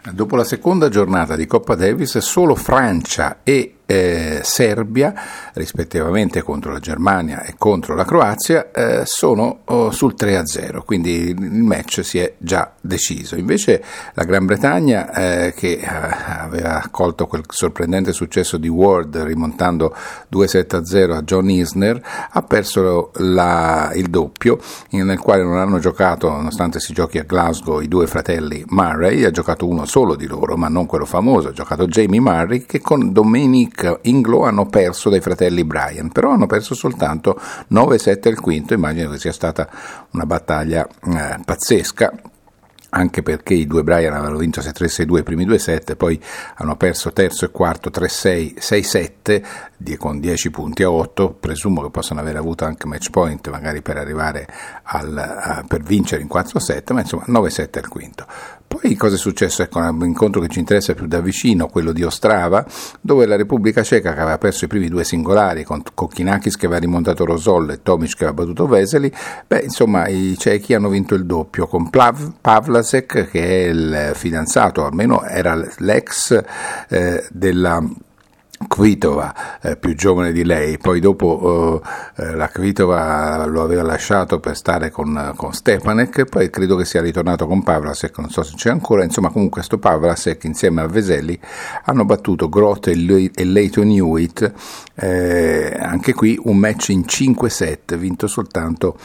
Dopo la seconda giornata di Coppa Davis, solo Francia e Serbia, rispettivamente contro la Germania e contro la Croazia, sono sul 3-0, quindi il match si è già deciso. Invece la Gran Bretagna, che aveva colto quel sorprendente successo di Ward rimontando 2-7-0 a John Isner, ha perso il doppio, nel quale non hanno giocato, nonostante si giochi a Glasgow, i due fratelli Murray. Ha giocato uno solo di loro, ma non quello famoso, ha giocato Jamie Murray, che con Dominic Inglo hanno perso dai fratelli Bryan, però hanno perso soltanto 9-7 al quinto. Immagino che sia stata una battaglia pazzesca, anche perché i due Bryan avevano vinto 6-3-6-2 i primi due set, poi hanno perso terzo e quarto 3-6, 6-7 con 10 punti a 8. Presumo che possano aver avuto anche match point magari per arrivare per vincere in 4-7, ma insomma 9-7 al quinto. Poi cosa è successo? Ecco, un incontro che ci interessa più da vicino, quello di Ostrava, dove la Repubblica Ceca, che aveva perso i primi due singolari con Kokkinakis che aveva rimontato Rosol e Tomic che aveva battuto Vesely, insomma i cechi hanno vinto il doppio con Pavlasek, che è il fidanzato, almeno era l'ex della Kvitova, più giovane di lei. Poi dopo la Kvitova lo aveva lasciato per stare con Stepanek, poi credo che sia ritornato con Pavlasek, non so se c'è ancora. Insomma, comunque questo Pavlasek insieme a Vesely hanno battuto Groth e Leighton Hewitt, anche qui un match in 5 set, vinto soltanto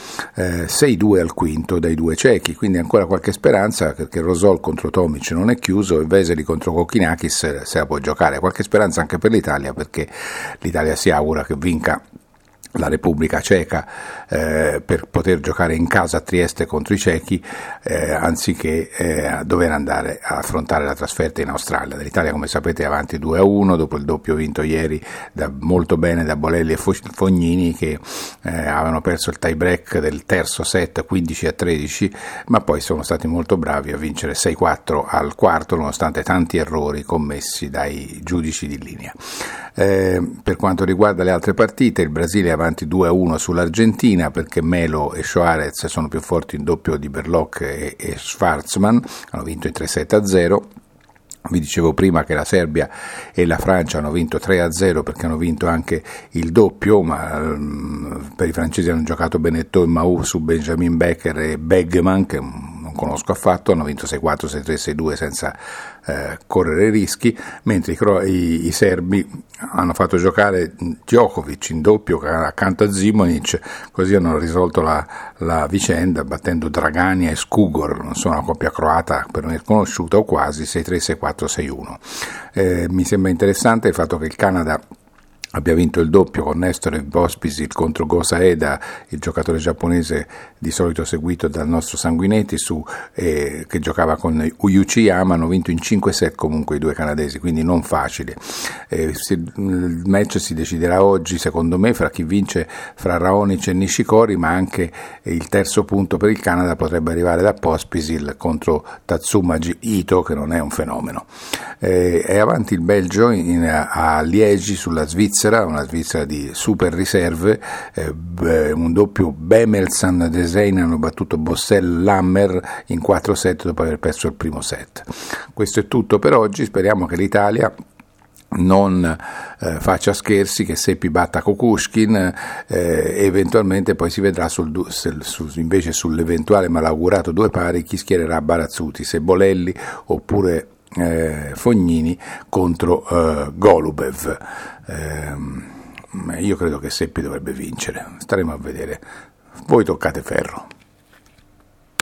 6-2 al quinto dai due cechi, quindi ancora qualche speranza, perché Rosol contro Tomic non è chiuso e Vesely contro Kokkinakis se la può giocare. Qualche speranza anche per l'Italia, perché l'Italia si augura che vinca la Repubblica Ceca per poter giocare in casa a Trieste contro i cechi, anziché dover andare a affrontare la trasferta in Australia. L'Italia, come sapete, è avanti 2-1 dopo il doppio vinto ieri molto bene da Bolelli e Fognini, che avevano perso il tie break del terzo set 15-13, ma poi sono stati molto bravi a vincere 6-4 al quarto, nonostante tanti errori commessi dai giudici di linea. Per quanto riguarda le altre partite, il Brasile è avanti 2-1 sull'Argentina, perché Melo e Suarez sono più forti in doppio di Berloc e Schwartzman, hanno vinto in 3-7-0. Vi dicevo prima che la Serbia e la Francia hanno vinto 3-0 perché hanno vinto anche il doppio, ma per i francesi hanno giocato Benetton e Mahou su Benjamin Becker e Begman, che non conosco affatto, hanno vinto 6-4, 6-3, 6-2 senza correre rischi, mentre i serbi hanno fatto giocare Djokovic in doppio accanto a Zimonic, così hanno risolto la vicenda battendo Dragania e Skugor, non sono una coppia croata per me conosciuta o quasi, 6-3, 6-4, 6-1. Mi sembra interessante il fatto che il Canada abbia vinto il doppio con Nestor Pospisil contro Go Saeda, il giocatore giapponese di solito seguito dal nostro Sanguinetti, che giocava con Uchiyama. Hanno vinto in 5 set comunque i due canadesi, quindi non facile. Il match si deciderà oggi, secondo me, fra chi vince fra Raonic e Nishikori, ma anche il terzo punto per il Canada potrebbe arrivare da Pospisil contro Tatsuma Ito, che non è un fenomeno. È avanti il Belgio a Liegi sulla Svizzera, una Svizzera di super riserve, un doppio Bemelsan Desain hanno battuto Bossel Lammer in 4 set dopo aver perso il primo set. Questo è tutto per oggi, speriamo che l'Italia non faccia scherzi, che Seppi batta Kukushkin, eventualmente poi si vedrà invece sull'eventuale malaugurato due pari chi schiererà Barazzuti, se Bolelli oppure Fognini contro Golubev. Io credo che Seppi dovrebbe vincere, staremo a vedere. Voi toccate ferro.